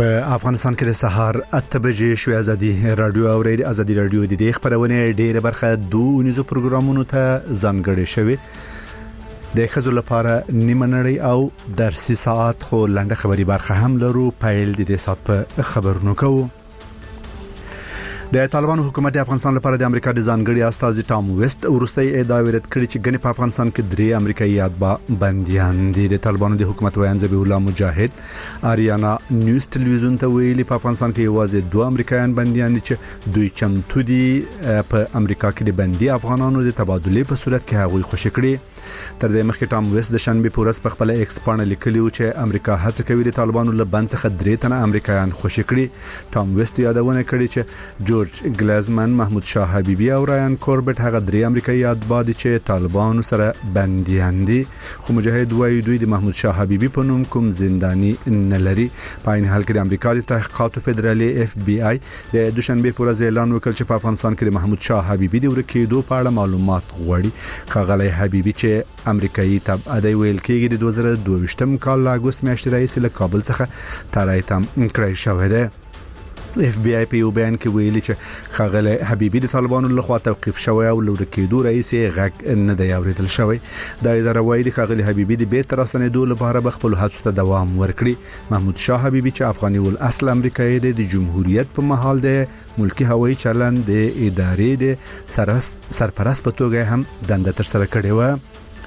په افغانستان کې د سهار 8 بجې شوې ازادي رادیو او ازادي رادیو د دې خبرونه ډېر برخه دوه نيزو پروګرامونو ته ځانګړې شوې د خزو لپاره نیمه نړۍ او درسي ساعت خو لنډه خبري برخه هم لرو پیل د دې ساعت په خبرونو کوو د طالبانو حکومت د افغانستان لپاره د امریکا د ځانګړي استاذ ټام ویست ورستۍ ادعا ورت کړې چې ګنې په افغانستان کې درې امریکایي بنديان دي د طالبانو د حکومت ویان ذبیح الله مجاهد اریانا نیوز ټلویزیون ته ویلي په افغانستان کې یوازې دوه امریکایان بنديان چې دوی چمتو دي په امریکا کې د بندي افغانانو د تبادله په صورت کې هغوی خوشی کړي تر دې مخکې ټام ویست د شنبه پورس په خپل ایکس باندې لیکلی و چې امریکا هڅه کوي د طالبانو له بند څخه درې تنه امریکایان خوشی کړي ټام ویست یادونه کړې چې جورج ګلازمن محمود شاه حبیبی او رایان کوربټ هغه درې امریکایي اتباع چې طالبانو سره بنديان دي خو مجاهد وایي دوی د محمود شاه حبیبی په نوم کوم زنداني نه لري په این حال کې د امریکا د تحقیقاتو فدرالي اف بي اي د دوشنبه پورز اعلان وکړ چې په افغانستان کې د محمود شاه حبیبی د ورکېدو په اړه معلومات غواړي خغلی حبیبی چې امریکایي تبعه دی ویل کېږي د 2022م کال له اگست میاشتې راهیسې له کابل څخه ترایتم کړی شوی دی اف بي اي په بیان کې ویلي چې خغلی حبیبی د طالبانو لخوا توقيف شوی او لور کېدو رئیس غږ نه دی اوریدل شوی د اداره وایي د خغلی حبیبی د بیرته راستنېدو لپاره خپل هڅو ته دوام ورکړي محمود شاه حبیبی چې افغاني ول اصل امریکایي دی د جمهوریت په محل دی ملکی هوایي چلند د ادارې د سرپرست په توګه هم دنده تر سره کړې و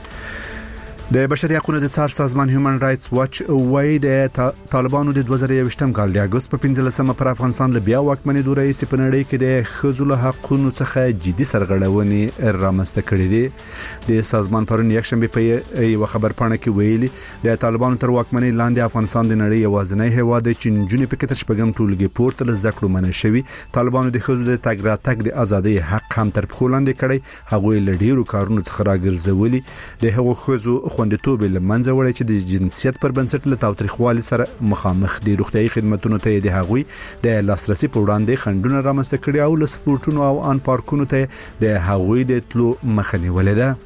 د بشري حقوقو د څار سازمان هیومن رائټس واچ وایي د طالبانو د 2023م کال د اگست په 15مه پر افغانستان له بیا واکمنۍ دوره یې په نړۍ کې د خزو له حقوقو څخه جدي سرغړونې رامنځته کړې دي د سازمان پرون یک شنبه په یو خبر پاڼه کې ویلي د طالبانو تر واکمنۍ لاندې افغانستان د نړۍ یوازینی هیواد دی چې جنونی په کتر شپږم ټولګي پورته له زده کړو منع شوی طالبانو د خزو د تګ راتګ د ازادۍ حق هم تر پخو لاندې کړی هغه لډیرو کارونو څخه راګرځولي د هغو خزو خوندیتوب لمنځه وړي چې د جنسیت پر بنسټ له تاوتریخوالي سره مخامخ دي روغتيایي خدماتونو ته د هغوی د لاسرسي په وړاندې خندونه رامنځته کړي او له سپورټونو او ان پارکونو ته د هغوی د تلو مخنی ولیده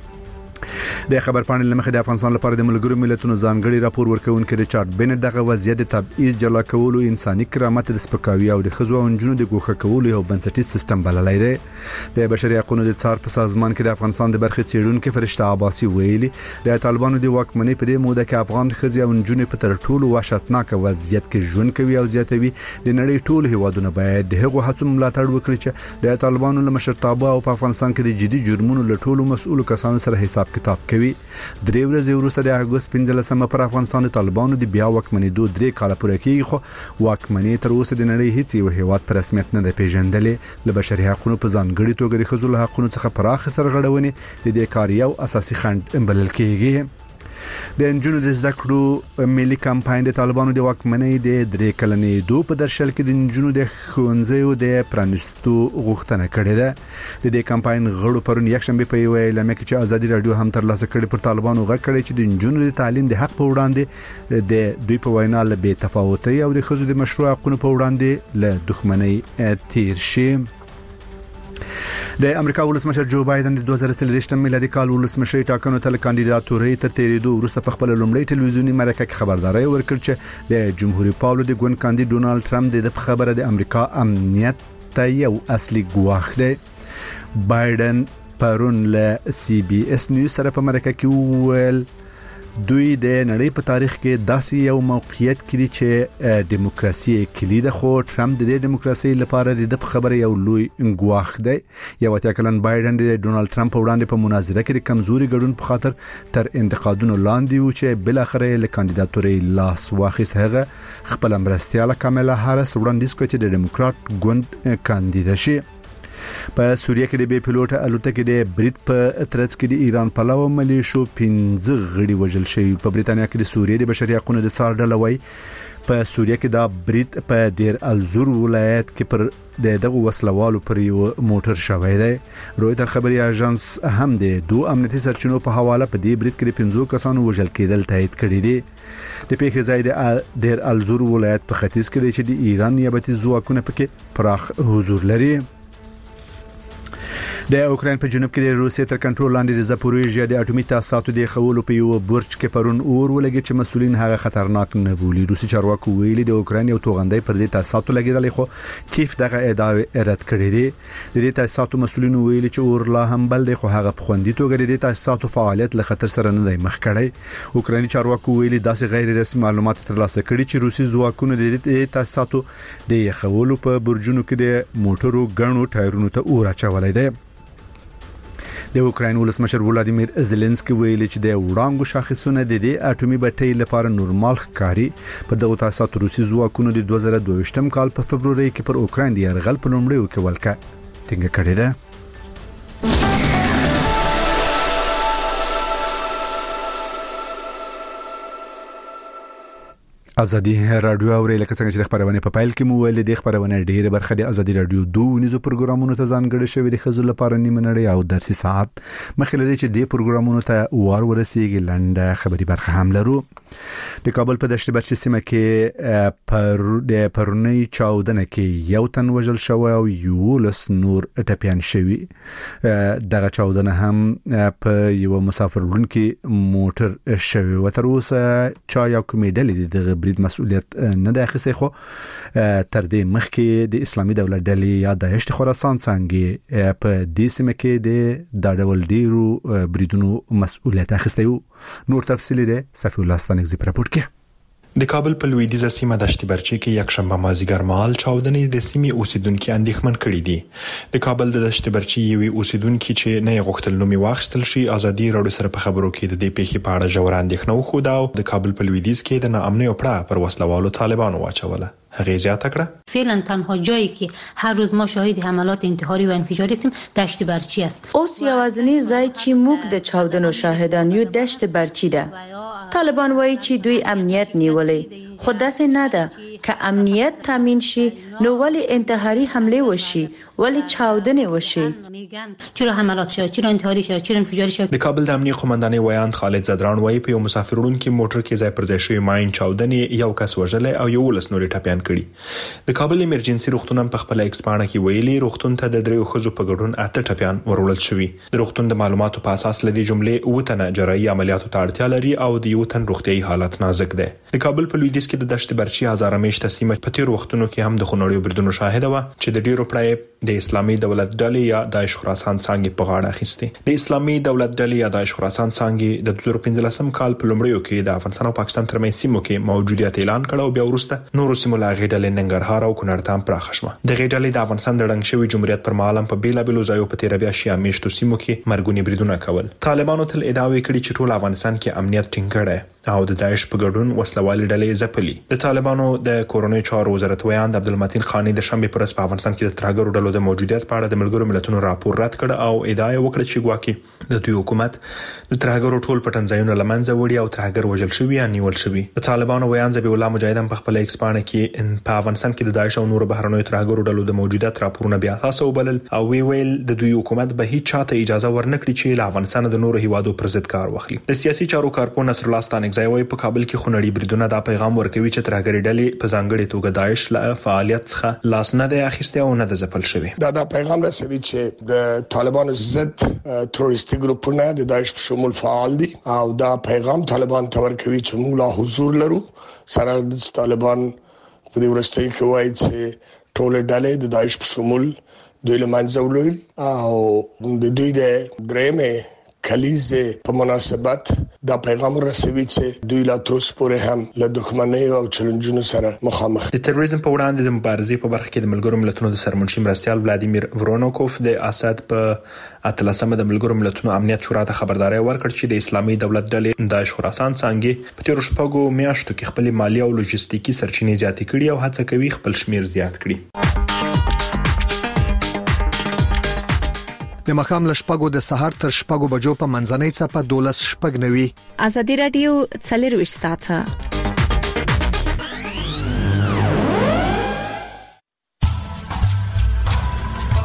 د خبر پاڼې لمخې د افغانستان لپاره د ملګرو ملتونو ځانګړي راپور ورکوونکي ریچارډ بنټ دغه وضعیت د تبعیض جلا کولو انساني کرامت د سپکاوي او د خزو او نجونو د ګوښه کولو یو بنسټیز سیستم بللای دی د بشري حقوقو د څار په سازمان کې د افغانستان د برخې څېړونکو فرشته عباسي ویلي د طالبانو د واکمنۍ په دې موده کې افغان خزي او نجونو په تر ټولو وحشتناک وضعیت کې ژوند کوي او زیاتوي د نړۍ ټول هیوادونه باید د هغو هڅو ملاتړ وکړي چې د طالبانو له مشرتابه او په افغانستان کې د جدي جرمونو له ټولو مسؤلو کسانو سره حساب کتاب کوي درې ورځې وروسته د اگست 15مه پر افغانستان د طالبانو د بیا واکمنېدو 3 کال پوره کېږي خو واکمنۍ تر اوسه د نړۍ هیڅ یو هیواد پر رسمیت نه دی پیژندلې له بشري حقوقو په ځانګړي توګه د خزو له حقوقو څخه پراخ سرغړونې د دې کار یو اساسي خنډ بلل کېږي د انجونو د زده کړو ملي کمپاین د طالبانو د واکمنۍ د 3 کلنې دوه په درشل کې د انجونو د ښوونځیو د پرانستو غوښتنه کړې ده د دې کمپاین غړو پرون یک شنبه په یو اعلان کې چې ازادي رادیو هم تر لاسه کړې پر طالبانو غږ کړی چې د انجونو د تعلیم د حق په وړاندې د دوی په وینا له بې تفاوتۍ او د خزو د مشروع حقوقو په وړاندې له دښمنۍ تیر شي د امریکا ولسمشر جو بایدن د 2023 میلادي کال ولسمشر ټاکنو ته کاندیداتوري تر تیریدو وروسته په خپل لومړی ټلویزیونی مرکه کې خبرداري ورکړه چې د جمهوریت پاولو د ګوند کاندید ډونالد ټرمپ د خبره د امریکا امنیت ته یو اصلي ګواښ دی بایدن پرون له سی بي اس نیوز سره په مرکه کې ویل دوی د نړۍ په تاریخ کې داسې یو موقعیت کړي چې دیموکراسي کلیده خو ټرمپ د دیموکراسي لپاره د خبره یو لوی ګواښ دی یو اتکلن بایدن د ډونالد ټرمپ وړاندې په مناظره کې د کمزوري ګډون په خاطر تر انتقادونو لاندې و چې بل اخر له کاندیداتوري لاس واخیست هغه خپل مرستياله کاملا هارس وړاندیز کړ چې د دیموکرات ګوند کاندید شي په سوریه کې د بي پيلوټ الوتکې د بریټ په ترڅ کې د ایران پلاو ملیشو 15 غړي وژل شوی په بریتانیا کې د سوریې د بشري حقوقو د څار ډله وای په سوریه کې د بریټ په دیر الزور ولایت کې پر دغه وسلوالو پر یو موټر شوی دی رويټر خبري اژانس هم د دوه امنیتي سرچینو په حواله په دې بریټ کې د 15 کسانو وژل کېدل تایید کړی دی د پیښې ځای د دیر الزور ولایت په ختیځ کې دی چې د ایران نیابتي ځواکونه پکې پراخ حضور لري د اوکراین په جنوب کې د روسیې تر کنټرول لاندې د زاپوریژیا د اټومي تاسیساتو د خولو په یو برج کې پرون اور ولګي چې مسولین هغه خطرناک نه بولي. روسي چارواکو ویلي د اوکراین یو توغندۍ پر دې تاسیساتو لګیدل، خو کیف دغه ادعا رد کړې دي. د دې تاسیساتو مسولین ویلي چې اور لا هم بل دی، خو هغه په خوندي توګه د تاسیساتو فعالیت له خطر سره نه دی مخ کړی. اوکرایني چارواکو ویلي داسې غیر رسمي معلومات ترلاسه کړي چې روسي ځواکونو د دې تاسیساتو د خولو په برجونو کې د موټرو غنو ټایرونو ته اور اچولای دی. د اوکراین ولسمشر ولادیمیر زيلنسکي ویلي چې د وړاندو شاخصونه د دې اټومي بټۍ لپاره نورمال ښکاري. په دغه تاسیساتو روسي ځواکونو د 2022 کال په فبروري کې پر اوکراین د یرغل په لومړیو کې ولکه ټینګه کړې ده. ازادي رادیو اوري لکه څنګه چې خبرونه په فایل کې مو ویل دي خبرونه ډیره برخه د ازادي رادیو 2 نيزو پروګرامونو ته ځانګړي شوی د خزل لپاره نیمه نړۍ او درسي ساعت مخکې لدی چې د پروګرامونو ته وار ورسیږي لنډه خبري برخه هم لرو. د کابل په دشت برچ سیمه کې د پرونی چاودنه کې یو تن وژل شوی او یو لس نور ټپيان شوی. دغه چاودنه هم په یو مسافر ورونکي موټر شوی و. تر اوسه چا یو کمیډل د برید مسؤلیت نه د اخیسته، خو تر دې مخکې د اسلامي دولت ډلې یا د دشت خراسان څنګه په دې سیمه کې د ډول ډیرو بریدونو مسؤلیت اخیسته. نور تفصیلی ده صفی الله ستانکزی پر راپور کې. د کابل په لویدیځه سیمه دشت برچی کې یک شنبه مازیګر مهال چاودنې د سیمې اوسیدونکو اندېښمن کړي دي. د کابل د دشت برچی یوې اوسیدونکو چې نه غوښتل نومي واخیستل شي ازادي راډیو سره په خبرو کې د دې پیښې په اړه ژور اندېښنه وښوده او د کابل په لویدیځ کې د ناامنۍ او پړه پر وسلوالو طالبانو واچوله. هغه زیاته کړه فعلا تنها جایی که هر روز ما شاهد حملات انتحاری و انفجاری هستیم دشت برچی است. اوس یوازینی ځای چې موږ د چاودنو شاهدان یو دشت برچی ده. طالبان وایي چې دوی امنیت نیولې، خو داسې نه ده. که امنیت تامین شي نو ولی انتحاری حمله وشي، ولی چاودنه وشي. چرا حملات شد، چرا انتحاری شد، چرا انفجاری شد. د کابل د امنیه قومندانۍ ویاند خالد زدران وایي په یو مسافر وړونکي موټر کې ځای پر ځای شوی ماین چاودنې یو کس وژل او یو لس نور ټپيان کړي. د کابل ایمرجنسي روغتون په خپل ایکسپانه کې ویلي روغتون ته د دریو خزو په ګډون 8 ټپيان ورولل شوی. د روغتون د معلوماتو په اساس لدی جملې وتنه جراحي عملیاتو ته اړتیا لري او د یو تن روغتيایي حالت نازک ده. د کابل په لویدیځ کې د دشت برچی هزاره میشته سیمه په تیر وختونو کې هم د خونړیو بریدونو شاهد و چې د ډیرو پړای د اسلامي دولت ډلې یا داعش خراسان څنګه په غاړه اخیسته. د اسلامي دولت ډلې یا داعش خراسان څنګه د 2015 کال په لومړیو کې د افغانستان او پاکستان ترمنځ سیمو کې موجودیت اعلان کړ او بیا وروسته نورو سیمو لا غېډلې ننګرهار او کونړ ته پراخ شو. د غېډلې د افغانستان د ډنګ شوی جمهوریت پر مهال په بیلابلو ځایو په 13 شیا میشتو سیمو کې مرګونی بریدونه کول. طالبانو تل ادعا وکړي چې ټول افغانستان کې امنیت ټینګ کړي او د داعش په ګډون وسلوالې ډلې ځپلي. د طالبانو د کورونی چارو وزارت ویاند عبدالمتین خانی د شنبه پر ورځ په افغانستان کې د ترهګرو ډلو د موجودیت په اړه د ملګرو ملتونو راپور رد کړ او ادعا وکړه چې ګواکې د دوی حکومت د ترهګرو ټول پټنځایونه لمنځه وړي او ترهګر وژل شوی یا نیول شوی. د طالبانو ویاند ذبیح الله مجاهد په خپل ایکسپانه کې په افغانستان کې د داعش او نورو بهرنیو ترهګرو ډلو د موجودیت راپورونه بیا تاسو وبلل او ویل د دوی حکومت به هیڅ چاته اجازه ورنکړي چې له افغانستان د نورو هیوادو پر ضد کار واخلي. د سیاسي چارو کارپو نصر الله ستانکزی وایي په کابل کې خونړي بریدونه دا پیغام ورکوي چې ترهګری ډلې په ځانګړي توګه داعش له فعالیت څخه لاس نه دی اخیسته او نه د ځپل شوی. دا پیغام رسوي چې د طالبانو ضد تروریستي ګروپونه د داعش په شمول فعال دي او دا پیغام طالبان ته ورکوي چې موږ لا حضور لرو. سره د طالبان په دې ورستۍ کې وایي چې ټول ډلې د داعش په شمول دوی له منځه وړي او د دوی د درېمه کلیزه په مناسبت دا پیغام رسوي چې دوی لا تر اوسه پورې هم له دښمنۍ او چیلنجونو سره مخامخ دي. د تروریزم په وړاندې د مبارزې په برخه کې د ملګرو ملتونو د سرمنشي مرستيال ولادیمیر ورونوکوف د اسد په اتلسمه د ملګرو ملتونو امنیت شورا ته خبرداري ورکړ چې د اسلامي دولت ډلې داعش خراسان څنګه په تیر شپږو میاشتو کې خپل مالی او لوجستیکي سرچینې زیاتې کړي او هڅه کوي خپل شمیر زیات کړي. د مخام لشپګو د سحر تر شپګو بجو په منځنۍ چپه 12 شپګ نوي. ازادي رادیو 24 ساعته.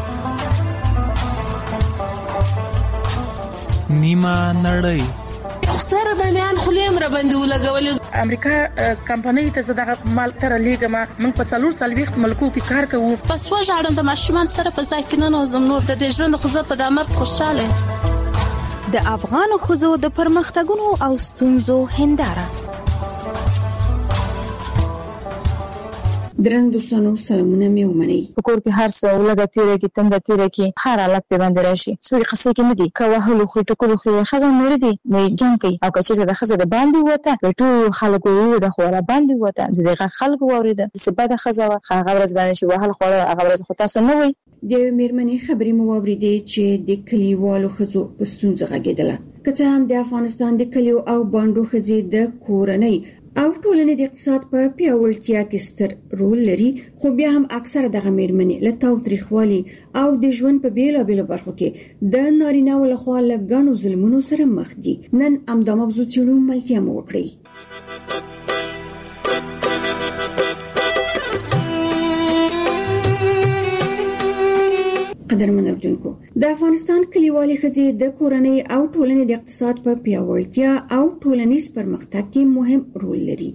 نیمه نړۍ سره د میان خلیم را باندې ولګولې. امریکا کمپنۍ ته زداغه مال تر لېګما موږ په 4 ملکو کې کار کوو. پس وژاړم د ماشومان سره په ځای کې نه نوزم نور د ژوند خو زه په دمر خوشاله. د افغان خزو د پرمختګونو او ستونزو هنداره. درنو دوستانو سلامونه مې ومنئ. په کور کې هر څه ولګه تیره کې تنده تیره کې هر حالت په باندې راشي. څوک قصې کې نه دي کوهلو خو ټکو خو خزان مړ دي نه جنگ کوي او کچې د خزه د باندې وته ټول خلکو یو د خوره باندې وته دغه خلکو وریده سبا د خزه هغه ورځ باندې شو وهل خوره هغه ورځ خو تاسو نه وي. د میرمنې خبرې مو واوریدې چې د کلیوالو خزو په ستونزه غږیدله. کله هم د افغانستان د کلیو او باندو خزې د کورنۍ او ټولنې د اقتصاد په پیاوړتیا کې ستر رول لري، خو بیا هم اکثره دغه میرمنې له تاوتریخوالي او د ژوند په بیلابیلو برخو کې د نارینه ول خوا له ګڼو ظلمونو سره مخ دي. نن امدا موضوع چیرو ملتیا مو وکړي. قدرمن اردوونکو، د افغانستان کلیوالي ښځې د کورنۍ او ټولنې د اقتصاد په پیاوړتیا او ټولنیز پرمختګ کې مهم رول لري.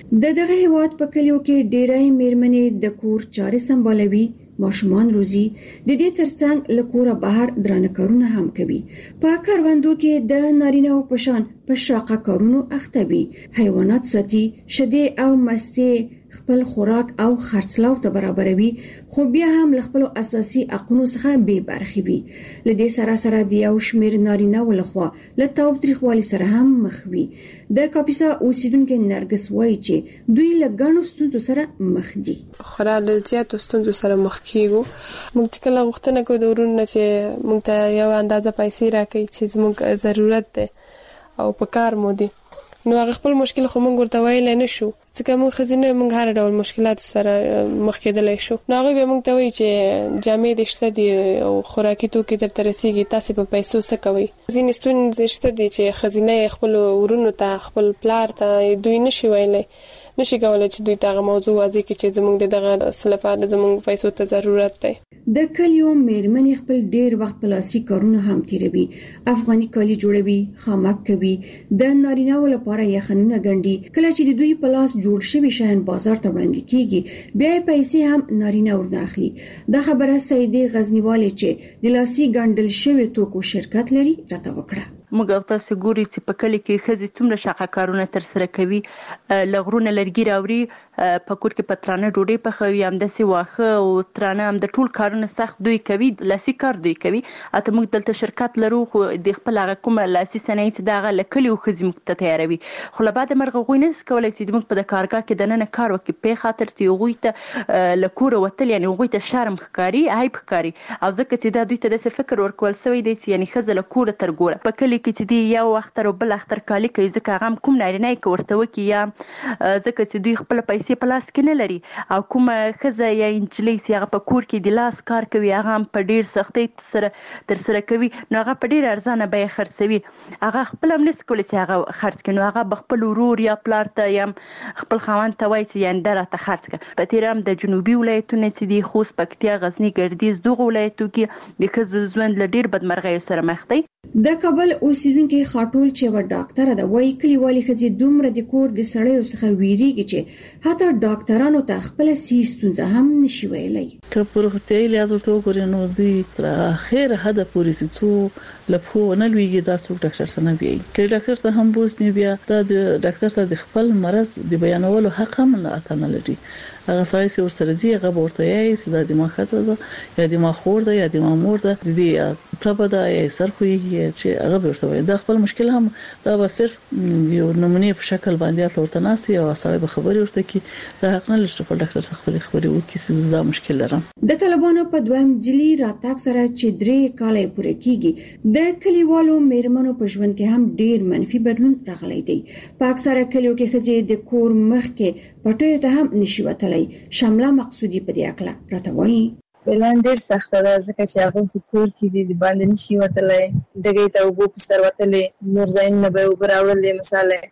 دغه هیواد په کلیو کې ډېرای میرمنې د کور چارې سمبالوي، ماشومان روزي، د دې ترڅنګ له کوره بهر درانه کارونه هم کوي. په کاروندو کې د نارینه او پشان په شاقه کارونو اخته وي، حیوانات ساتي، شیدې او مستې خپل خوراک او خرڅلاو ته برابروي، خو بیا هم له خپل اساسي حقوقو څخه بې برخې وي. لدې سره د یو شمېر نارینه ولخوا له تاوتریخوالي سره هم مخ وي. د کاپیسا اوسیدونکو نرګس وایي چې دوی له ګڼو ستونزو سره مخ دي. خورا له زیاتو ستونزو سره مخ کیږو. موږ کله غوښتنه کوو د ورونو چې موږ ته یو اندازه پیسې راکړي چې زموږ ضرورت ده او په کار مو دي، نو هغه خپل مشکل خو موږ ورته ویل نه شو ځکه موږ خزینه موږ هر ډول مشکلات سره مخ کېدلای شو. نو هغه به موږ ته وایي چې جامې د شته دي او خوراکي توکي درته رسیږي، تاسو په پیسو څه کوي. ځینې ستونزې شته دي چې خزینه خپل ورونو ته خپل پلار ته دوی نشي ویلای، نشي کولای چې دوی ته موضوع واضح کړي چې زموږ دغه سلفه زموږ پیسو ته ضرورت دی. د کلیو میرمنې خپل ډیر وخت په لاسي کارونه هم تیروي، افغاني کالي جوړوي، خامک کوي، د نارینه ول لپاره یخنونه ګنډي. کله چې د دوی په لاس جوړ شوی شیان بازار ته وړاندې کیږي، بیا پیسې هم نارینه ورنه اخلي. دا خبره سیدې غزنیوالې چې د لاسي ګنډل شوی توکو شرکت لري راته وکړه. موږ او تاسو ګوري چې په کلی کې ښځې څومره شاقه کارونه تر سره کوي، لغرونه لرګي راوړي، په کور کې پترانه ډوډۍ پخوي، همداسې واښه او ترانه هم د ټول کارونه سخت دوی کوي، لاسي کار دوی کوي. اته موږ دلته شرکت لرو خو د خپل هغه کومه لاسي صنایع چې دغه له کلیو ښځې موږ ته تیاروي، خو له بعده مرغه هغوی نشي کولی چې موږ په د کارګاه کې دننه کار وکړي په خاطر چې هغوی ته له کوره وتل یعنې هغوی ته شرم ښکاري، عیب ښکاري، او ځکه چې دا دوی ته داسې فکر ورکول شوی دی چې یعنې ښځه له کوره تر ګوره په کلي کې چې دی یو اختر او بل اختر کالي کوي، ځکه هغه هم کوم نارینه یې که ورته وکړي یا ځکه چې دوی خپله پیسې په لاس کې نه لري، او کومه ښځه یا نجلۍ چې هغه په کور کې د لاس کار کوي هغه هم په ډېر سختۍ سره ترسره کوي، نو هغه په ډېره ارزانه بیه خرڅوي، هغه خپله هم نشي کولی چې هغه خرڅ کړي، نو هغه به خپل ورور یا پلار ته یا خپل خاوند ته وایي چې یعنې دا راته خرڅ کړه. په تېره هم د جنوبي ولایتونه چې دي خوست، پکتیا، غزني، ګردیز، دغو ولایتو کې د ښځو ژوند له ډېر بدمرغیو سره مخ دی. د کابل اوسیدونکو خاطول چې و ډاکټر دا وایي کلیوالي ښځې دومره د کور د سړیو څخه ویریږي چې حتی ډاکټرانو ته خپل ستونزه هم نشي ویلای. که پرختي لحاظ ورته وګورئ نو دوی تر اخر حد پورې څو لپو نه لويږي، دا څوک ډاکټر سره نه وي. که ډاکټر ته هم بوزنی بیا دا د ډاکټر ته د خپل مرض د بیانولو حق هم نه اتنه لري. هغه سړی چې ورسره دی هغه ورته یې چې د ما خاطر ده یا د ما خور ده یا د ما مور ده د دې ته به دا یې سر خوېږي چې هغه ورته وي. دا خپل مشکل هم دا به صرف یو نمونه په شکل باندې ورته ناسي او سړی به خبري ورته کی دا حق نه لري چې په ډاکټر څخه خبري وکړي چې دا مشکل لرم. د طالبانو په دویم ځلي راتګ سره چې 3 کال پورې کیږي، د کلیوالو میرمنو په ژوند کې هم ډیر منفي بدلون راغلی دی. په اکثره کلیو کې ښځې د کور مخ کې پټیو ته هم نشي وتلی. شمله مقصودی په دې اکله راته وایي فعلاً ډیر سخت ده ځکه چې هغه په کور کې دي باندې نشي وتلی، دغه ته وبو په سر وتلې، نور ځای نه به وبراولې مثلا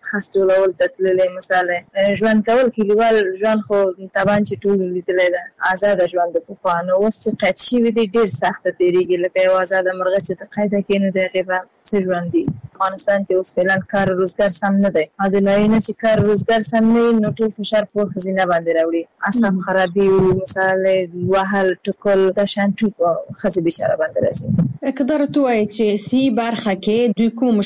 خاص ټولول تتللې مثلا ژوند کول کلیوال ژوند خو طبعا چې ټول لیدلې ده آزاد ژوند په خوانو اوس چې قید شي وي ډیر سخت تیریږي لکه یو آزاد مرغه چې ته قید کینې دی غیبه څه ژوند دی افغانستان کې اوس فعلا کار روزګار سم نه دی او د نوی نه چې کار روزګار سم نه نو ټول فشار په خزینه باندې راوړي اعصاب خرابي او مثلا وهل ټکل د شانټو خزي بشاره باندې راځي اقدار توای چې سی برخه کې دوی کوم